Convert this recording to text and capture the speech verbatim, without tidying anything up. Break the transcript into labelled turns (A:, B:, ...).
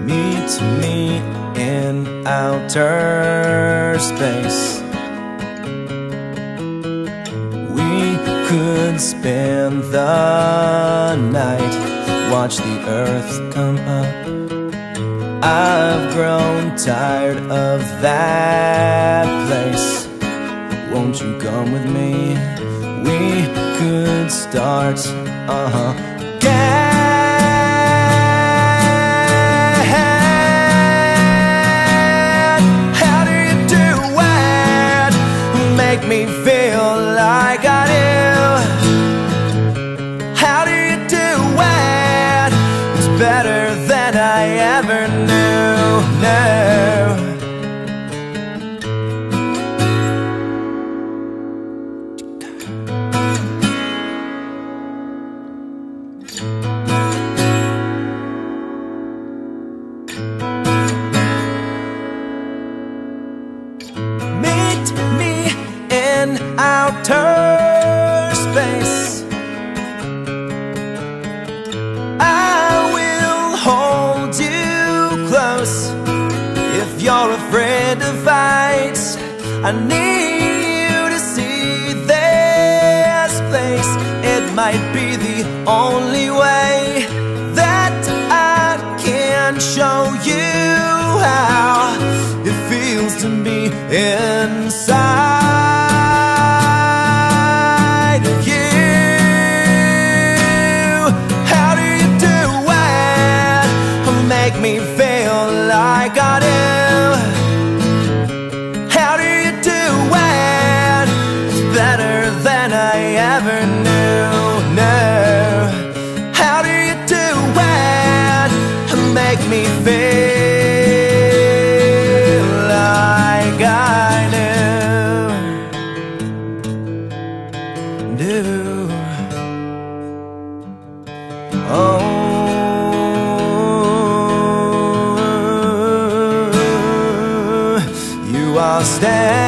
A: Meet me in outer space. We could spend the night, watch the earth come up. I've grown tired of that place. Won't you come with me? We could start, uh-huh Make me feel like I do. How do you do it? It's better than I ever knew. No. Meet me in outer space. I will hold you close. If you're afraid to fight, I need you to see this place. It might be the only way that I can show you how it feels to be inside of you. How do you do it? Make me feel like I do. How do you do it? It's better than I ever knew. No. How do you do it? Make me feel like I do. Oh, you are standing